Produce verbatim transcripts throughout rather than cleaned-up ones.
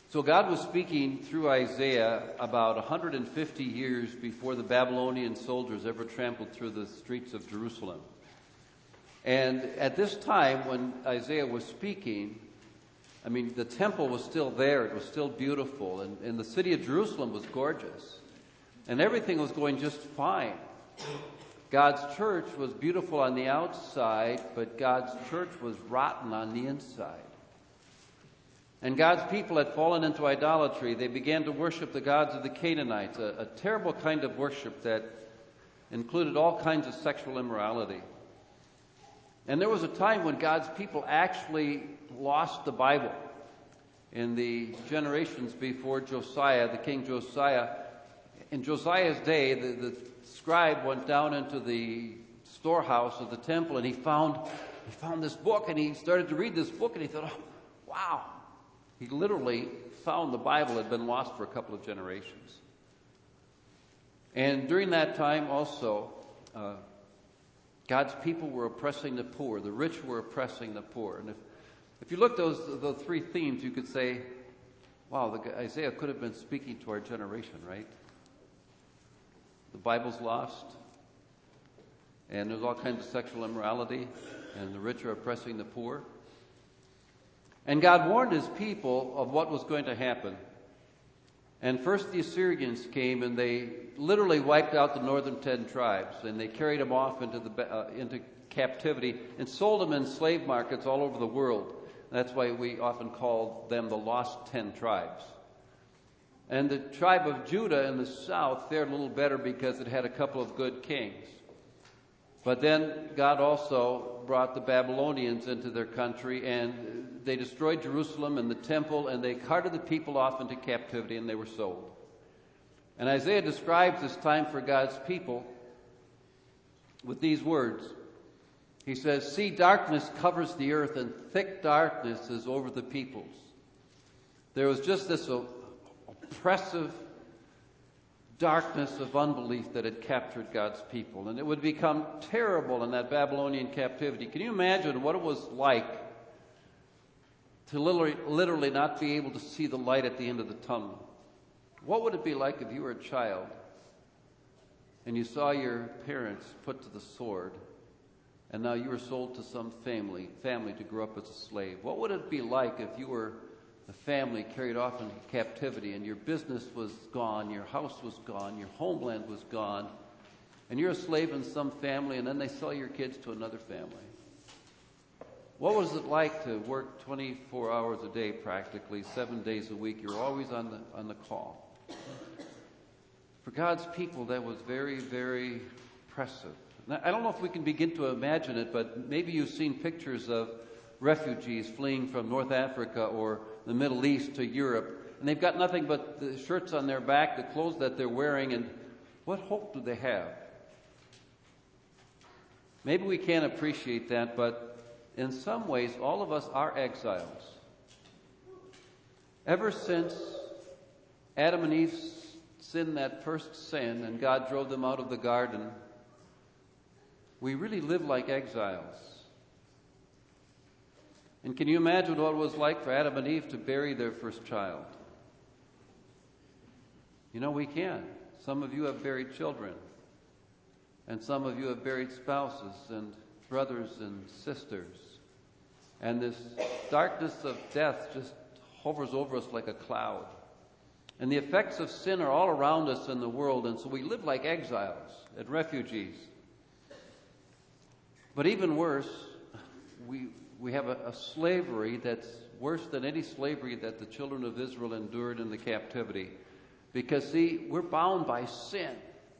So God was speaking through Isaiah about one hundred fifty years before the Babylonian soldiers ever trampled through the streets of Jerusalem. And at this time when Isaiah was speaking, I mean, the temple was still there. It was still beautiful. And, and the city of Jerusalem was gorgeous. And everything was going just fine. God's church was beautiful on the outside, but God's church was rotten on the inside. And God's people had fallen into idolatry. They began to worship the gods of the Canaanites, a, a terrible kind of worship that included all kinds of sexual immorality. And there was a time when God's people actually lost the Bible. In the generations before Josiah, the king Josiah, in Josiah's day, the, the scribe went down into the storehouse of the temple, and he found he found this book, and he started to read this book, and he thought, oh, wow. He literally found the Bible had been lost for a couple of generations. And during that time also, uh, God's people were oppressing the poor. The rich were oppressing the poor. And if, if you look at those, those three themes, you could say, wow, the, Isaiah could have been speaking to our generation, right? The Bible's lost, and there's all kinds of sexual immorality, and the rich are oppressing the poor. And God warned his people of what was going to happen. And first the Assyrians came, and they literally wiped out the northern ten tribes, and they carried them off into the uh, into captivity and sold them in slave markets all over the world. That's why we often call them the lost ten tribes. And the tribe of Judah in the south fared a little better because it had a couple of good kings. But then God also brought the Babylonians into their country, and they destroyed Jerusalem and the temple, and they carted the people off into captivity, and they were sold. And Isaiah describes this time for God's people with these words. He says, "See, darkness covers the earth, and thick darkness is over the peoples." There was just this oppressive darkness of unbelief that had captured God's people. And it would become terrible in that Babylonian captivity. Can you imagine what it was like to literally, literally not be able to see the light at the end of the tunnel? What would it be like if you were a child and you saw your parents put to the sword, and now you were sold to some family, family to grow up as a slave? What would it be like if you were a family carried off into captivity, and your business was gone, your house was gone, your homeland was gone, and you're a slave in some family, and then they sell your kids to another family? What was it like to work twenty-four hours a day practically, seven days a week? You're always on the on the call. For God's people, that was very, very oppressive. Now, I don't know if we can begin to imagine it, but maybe you've seen pictures of refugees fleeing from North Africa or the Middle East to Europe, and they've got nothing but the shirts on their back, the clothes that they're wearing, and what hope do they have? Maybe we can't appreciate that, but in some ways, all of us are exiles. Ever since Adam and Eve sinned that first sin and God drove them out of the garden, we really live like exiles. And can you imagine what it was like for Adam and Eve to bury their first child? You know, we can. Some of you have buried children. And some of you have buried spouses and brothers and sisters. And this darkness of death just hovers over us like a cloud. And the effects of sin are all around us in the world, and so we live like exiles and refugees. But even worse, we we have a, a slavery that's worse than any slavery that the children of Israel endured in the captivity. Because, see, we're bound by sin.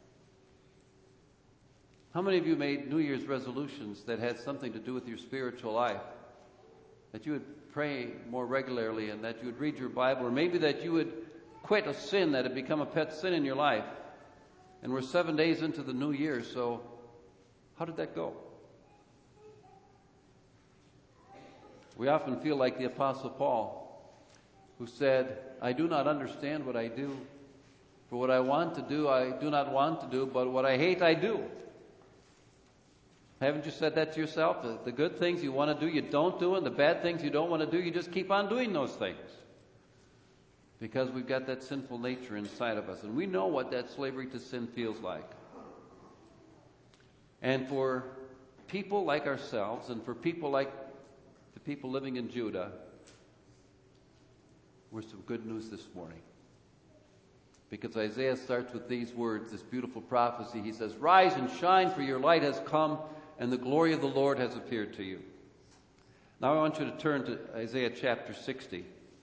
How many of you made New Year's resolutions that had something to do with your spiritual life? That you would pray more regularly, and that you would read your Bible, or maybe that you would quit a sin that had become a pet sin in your life. And we're seven days into the new year, so how did that go? We often feel like the Apostle Paul, who said, "I do not understand what I do. For what I want to do, I do not want to do, but what I hate, I do." Haven't you said that to yourself? The, the good things you want to do, you don't do, and the bad things you don't want to do, you just keep on doing those things. because we've got that sinful nature inside of us. And we know what that slavery to sin feels like. And for people like ourselves, and for people like the people living in Judah, we're some good news this morning. Because Isaiah starts with these words, this beautiful prophecy. He says, "Rise and shine, for your light has come, and the glory of the Lord has appeared to you." Now I want you to turn to Isaiah chapter sixty.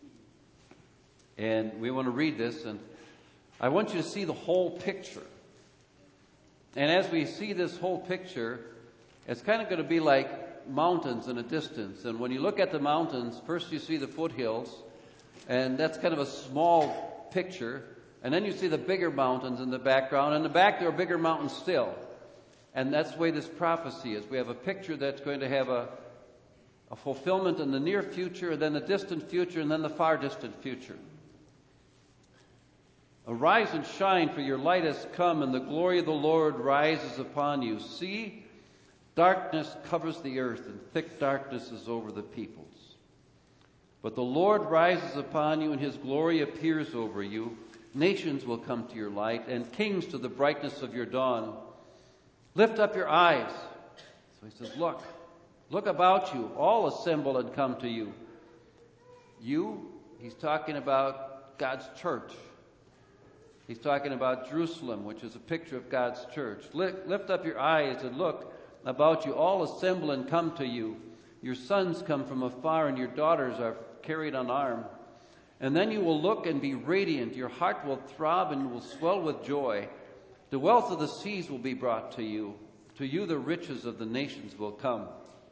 And we want to read this, and I want you to see the whole picture. And as we see this whole picture, it's kind of going to be like mountains in a distance. And when you look at the mountains, first you see the foothills, and that's kind of a small picture. And then you see the bigger mountains in the background. In the back, there are bigger mountains still. And that's the way this prophecy is. We have a picture that's going to have a, a fulfillment in the near future, and then the distant future, and then the far distant future. "Arise and shine, for your light has come, and the glory of the Lord rises upon you. See, darkness covers the earth, and thick darkness is over the peoples. But the Lord rises upon you, and his glory appears over you. Nations will come to your light, and kings to the brightness of your dawn. Lift up your eyes." So he says, look, look about you, all assemble and come to you. You, he's talking about God's church. He's talking about Jerusalem, which is a picture of God's church. Lift up your eyes and look about you, all assemble and come to you. Your sons come from afar, and your daughters are carried on arm. And then you will look and be radiant. Your heart will throb and will swell with joy. The wealth of the seas will be brought to you. To you the riches of the nations will come.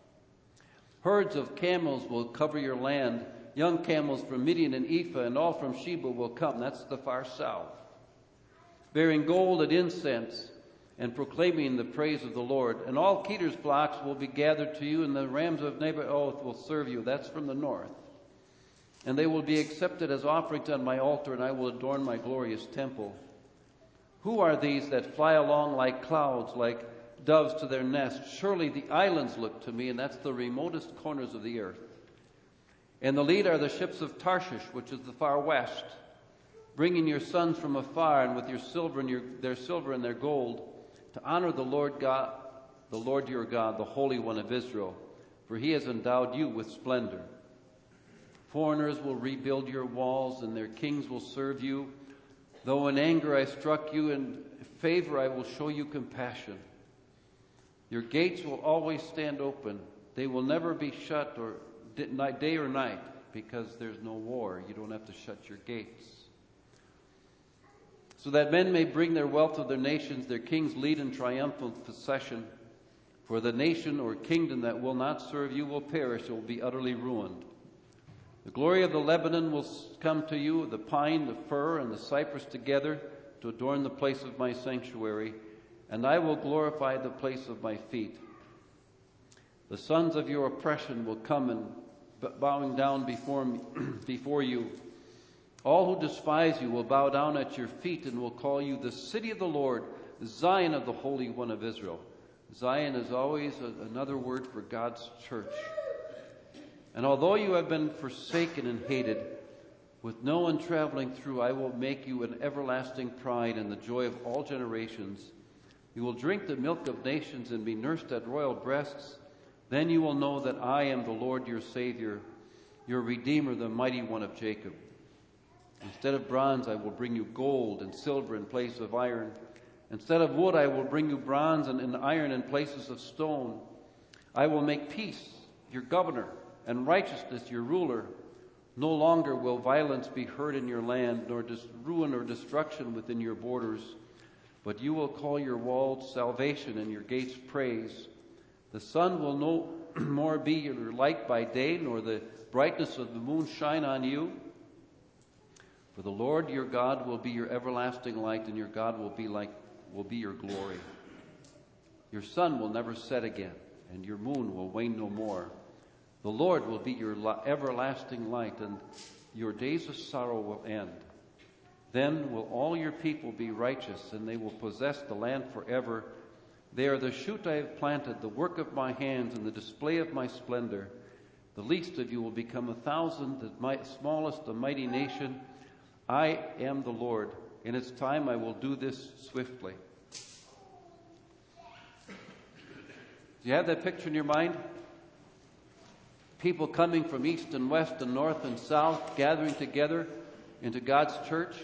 Herds of camels will cover your land. Young camels from Midian and Ephah, and all from Sheba will come. That's the far south. Bearing gold and incense, and proclaiming the praise of the Lord. And all Kedar's flocks will be gathered to you, and the rams of Nebaioth will serve you. That's from the north. And they will be accepted as offerings on my altar, and I will adorn my glorious temple. Who are these that fly along like clouds, like doves to their nest? Surely the islands look to me, and that's the remotest corners of the earth. And the lead are the ships of Tarshish, which is the far west, bringing your sons from afar, and with your silver and your, their silver and their gold, to honor the Lord God, the Lord your God, the Holy One of Israel, for he has endowed you with splendor. Foreigners will rebuild your walls, and their kings will serve you. Though in anger I struck you, in favor I will show you compassion. Your gates will always stand open. They will never be shut or day or night, because there's no war. You don't have to shut your gates. So that men may bring their wealth of their nations, their kings lead in triumphal procession. For the nation or kingdom that will not serve you will perish, it will be utterly ruined. The glory of the Lebanon will come to you, the pine, the fir, and the cypress together to adorn the place of my sanctuary, and I will glorify the place of my feet. The sons of your oppression will come and bowing down before me, before you. All who despise you will bow down at your feet and will call you the city of the Lord, the Zion of the Holy One of Israel. Zion is always a, another word for God's church. And although you have been forsaken and hated, with no one traveling through, I will make you an everlasting pride and the joy of all generations. You will drink the milk of nations and be nursed at royal breasts. Then you will know that I am the Lord your Savior, your Redeemer, the mighty one of Jacob. Instead of bronze, I will bring you gold, and silver in place of iron. Instead of wood, I will bring you bronze, and, and iron in places of stone. I will make peace your governor, and righteousness your ruler. No longer will violence be heard in your land, nor dis- ruin or destruction within your borders. But you will call your walls salvation and your gates praise. The sun will no more be your light by day, nor the brightness of the moon shine on you. For the Lord your God will be your everlasting light, and your God will be like will be your glory. Your sun will never set again, and your moon will wane no more. The Lord will be your everlasting light, and your days of sorrow will end. Then will all your people be righteous, and they will possess the land forever. They are the shoot I have planted, the work of my hands, and the display of my splendor. The least of you will become a thousand, the smallest a mighty nation. I am the Lord. In its time I will do this swiftly. Do you have that picture in your mind? People coming from east and west and north and south, gathering together into God's church.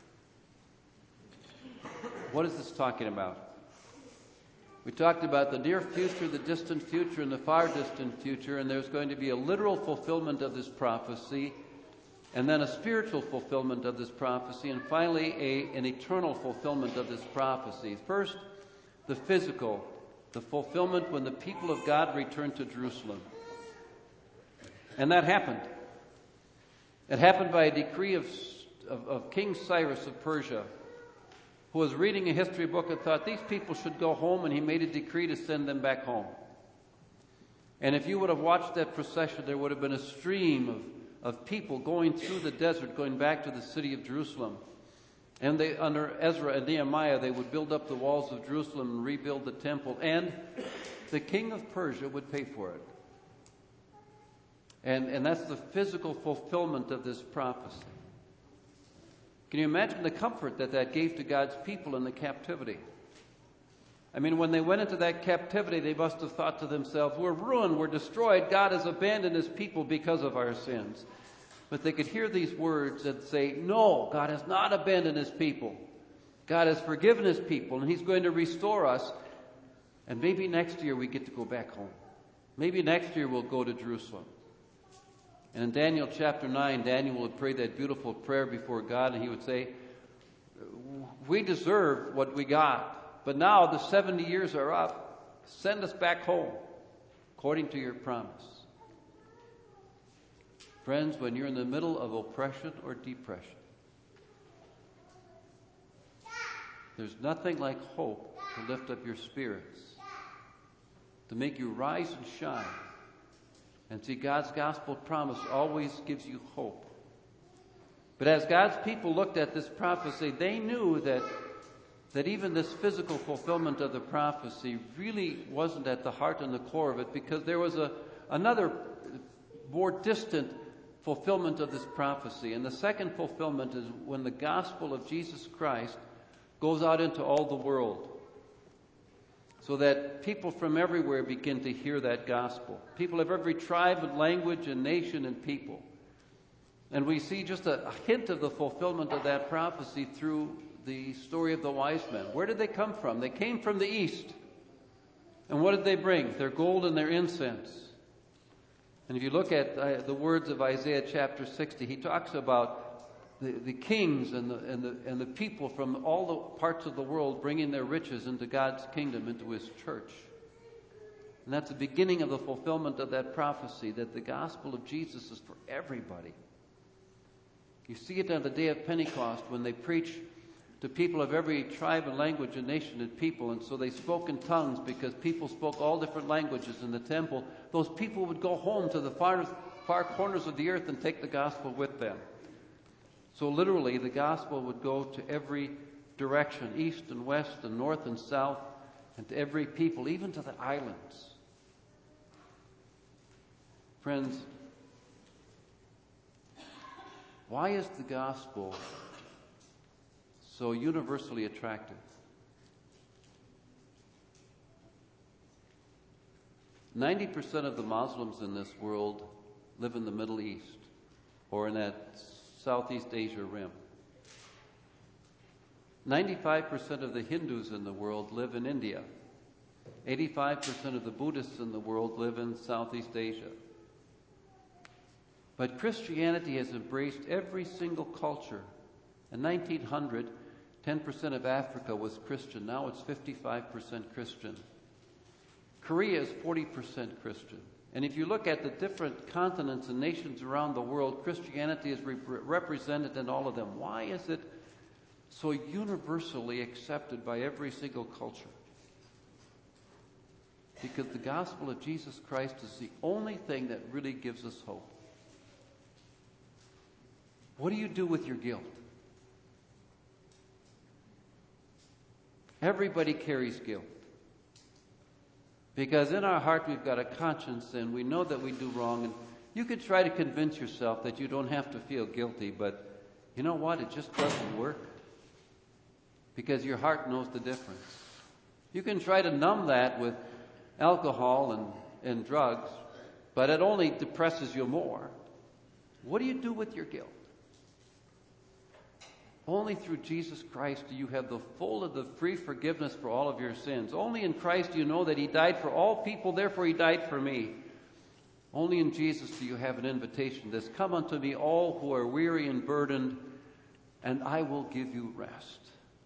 What is this talking about? We talked about the near future, the distant future, and the far distant future, and there's going to be a literal fulfillment of this prophecy, and then a spiritual fulfillment of this prophecy, and finally a, an eternal fulfillment of this prophecy. First, the physical, the fulfillment when the people of God return to Jerusalem. And that happened. It happened by a decree of, of, of King Cyrus of Persia, who was reading a history book and thought these people should go home, and he made a decree to send them back home. And if you would have watched that procession, there would have been a stream of, of people going through the desert, going back to the city of Jerusalem. And they, under Ezra and Nehemiah, they would build up the walls of Jerusalem and rebuild the temple, and the king of Persia would pay for it. And, and that's the physical fulfillment of this prophecy. Can you imagine the comfort that that gave to God's people in the captivity? I mean, when they went into that captivity, they must have thought to themselves, we're ruined, we're destroyed, God has abandoned his people because of our sins. But they could hear these words and say, no, God has not abandoned his people. God has forgiven his people, and he's going to restore us. And maybe next year we get to go back home. Maybe next year we'll go to Jerusalem. And in Daniel chapter nine, Daniel would pray that beautiful prayer before God, and he would say, we deserve what we got, but now the seventy years are up. Send us back home, according to your promise. Friends, when you're in the middle of oppression or depression, there's nothing like hope to lift up your spirits, to make you rise and shine. And see, God's gospel promise always gives you hope. But as God's people looked at this prophecy, they knew that, that even this physical fulfillment of the prophecy really wasn't at the heart and the core of it, because there was a, another more distant fulfillment of this prophecy. And the second fulfillment is when the gospel of Jesus Christ goes out into all the world, so that people from everywhere begin to hear that gospel. People of every tribe and language and nation and people. And we see just a, a hint of the fulfillment of that prophecy through the story of the wise men. Where did they come from? They came from the east. And what did they bring? Their gold and their incense. And if you look at uh, the words of Isaiah chapter sixty, he talks about The, the kings and the, and, the, and the people from all the parts of the world bringing their riches into God's kingdom, into his church. And that's the beginning of the fulfillment of that prophecy, that the gospel of Jesus is for everybody. You see it on the day of Pentecost when they preach to people of every tribe and language and nation and people. And so they spoke in tongues because people spoke all different languages in the temple. Those people would go home to the far, far corners of the earth and take the gospel with them. So literally, the gospel would go to every direction, east and west and north and south, and to every people, even to the islands. Friends, why is the gospel so universally attractive? ninety percent of the Muslims in this world live in the Middle East, or in that Southeast Asia rim. ninety-five percent of the Hindus in the world live in India. eighty-five percent of the Buddhists in the world live in Southeast Asia. But Christianity has embraced every single culture. In nineteen hundred, ten percent of Africa was Christian. Now it's fifty-five percent Christian. Korea is forty percent Christian. And if you look at the different continents and nations around the world, Christianity is re- represented in all of them. Why is it so universally accepted by every single culture? Because the gospel of Jesus Christ is the only thing that really gives us hope. What do you do with your guilt? Everybody carries guilt. Because in our heart we've got a conscience and we know that we do wrong. And you could try to convince yourself that you don't have to feel guilty, but You know what? It just doesn't work because your heart knows the difference. You can try to numb that with alcohol and, and drugs, but it only depresses you more. What do you do with your guilt? Only through Jesus Christ do you have the full of the free forgiveness for all of your sins. Only in Christ do you know that He died for all people, therefore He died for me. Only in Jesus do you have an invitation this: come unto me all who are weary and burdened, and I will give you rest.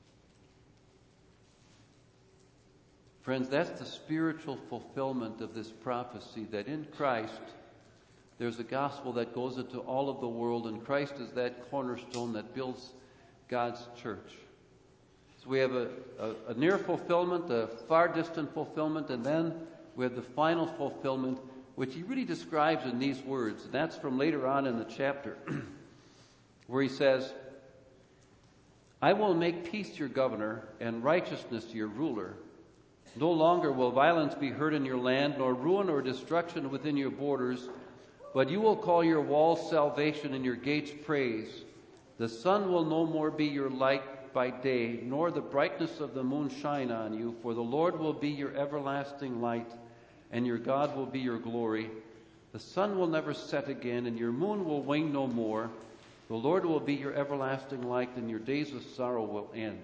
Friends, that's the spiritual fulfillment of this prophecy, that in Christ there's a gospel that goes into all of the world, and Christ is that cornerstone that builds God's church. So we have a, a, a near fulfillment, a far distant fulfillment, and then we have the final fulfillment, which he really describes in these words. And that's from later on in the chapter, where he says, I will make peace your governor and righteousness your ruler. No longer will violence be heard in your land, nor ruin or destruction within your borders, but you will call your walls salvation and your gates praise. The sun will no more be your light by day, nor the brightness of the moon shine on you, for the Lord will be your everlasting light, and your God will be your glory. The sun will never set again, and your moon will wane no more. The Lord will be your everlasting light, and your days of sorrow will end.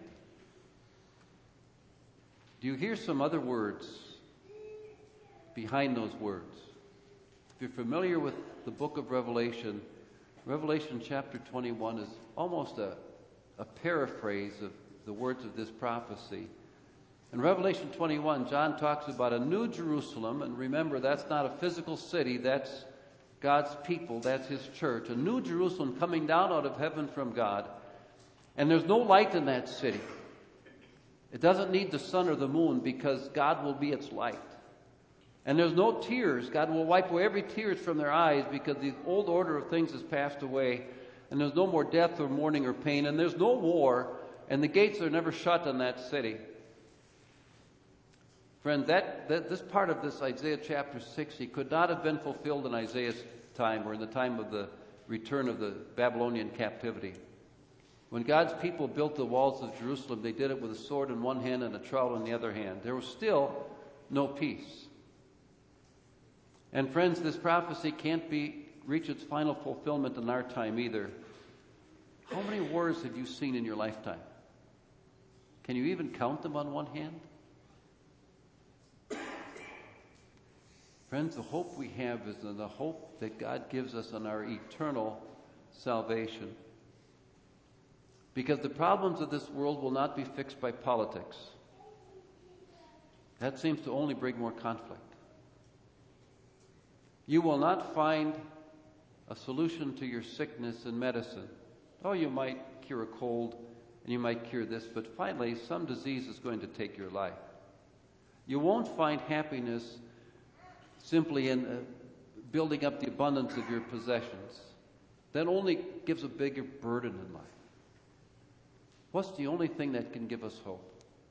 Do you hear some other words behind those words? If you're familiar with the book of Revelation, Revelation chapter twenty-one is almost a, a paraphrase of the words of this prophecy. In Revelation twenty-one, John talks about a new Jerusalem, and remember, that's not a physical city, that's God's people, that's His church. A new Jerusalem coming down out of heaven from God. And there's no light in that city. It doesn't need the sun or the moon because God will be its light. And there's no tears. God will wipe away every tear from their eyes because the old order of things has passed away. And there's no more death or mourning or pain. And there's no war. And the gates are never shut in that city. Friend, that, that this part of this Isaiah chapter sixty could not have been fulfilled in Isaiah's time or in the time of the return of the Babylonian captivity. When God's people built the walls of Jerusalem, they did it with a sword in one hand and a trowel in the other hand. There was still no peace. And friends, this prophecy can't be reach its final fulfillment in our time either. How many wars have you seen in your lifetime? Can you even count them on one hand? Friends, the hope we have is in the hope that God gives us on our eternal salvation. Because the problems of this world will not be fixed by politics. That seems to only bring more conflict. You will not find a solution to your sickness in medicine. Oh, you might cure a cold and you might cure this, but finally some disease is going to take your life. You won't find happiness simply in uh, building up the abundance of your possessions. That only gives a bigger burden in life. What's the only thing that can give us hope?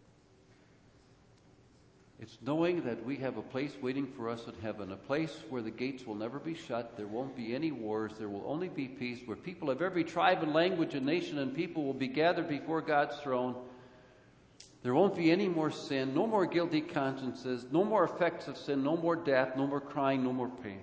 It's knowing that we have a place waiting for us in heaven, a place where the gates will never be shut, there won't be any wars, there will only be peace, where people of every tribe and language and nation and people will be gathered before God's throne. There won't be any more sin, no more guilty consciences, no more effects of sin, no more death, no more crying, no more pain.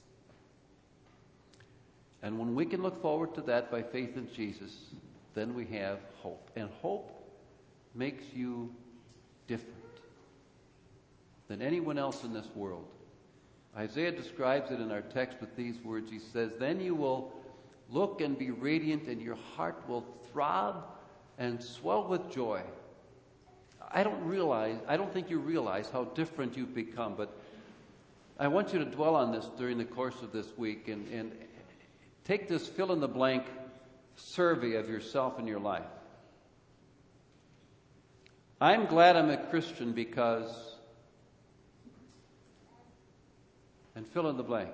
And when we can look forward to that by faith in Jesus, then we have hope. And hope makes you different than anyone else in this world. Isaiah describes it in our text with these words. He says, then you will look and be radiant, and your heart will throb and swell with joy. I don't realize, I don't think you realize how different you've become, but I want you to dwell on this during the course of this week and, and take this fill-in-the-blank survey of yourself and your life. I'm glad I'm a Christian because, and fill in the blank.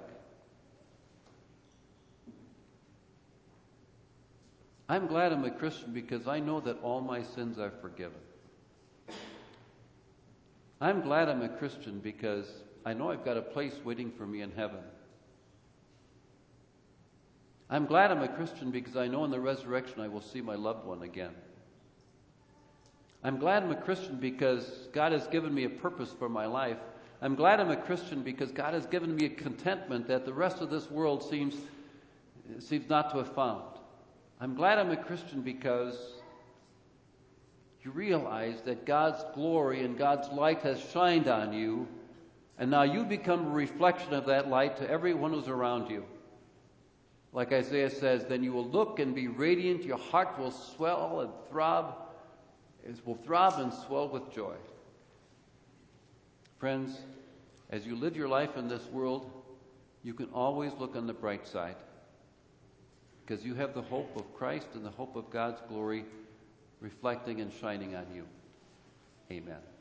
I'm glad I'm a Christian because I know that all my sins are forgiven. I'm glad I'm a Christian because I know I've got a place waiting for me in heaven. I'm glad I'm a Christian because I know in the resurrection I will see my loved one again. I'm glad I'm a Christian because God has given me a purpose for my life. I'm glad I'm a Christian because God has given me a contentment that the rest of this world seems, seems not to have found. I'm glad I'm a Christian because you realize that God's glory and God's light has shined on you, and now you become a reflection of that light to everyone who's around you. Like Isaiah says, then you will look and be radiant, your heart will swell and throb, it will throb and swell with joy. Friends, as you live your life in this world, you can always look on the bright side because you have the hope of Christ and the hope of God's glory reflecting and shining on you. Amen.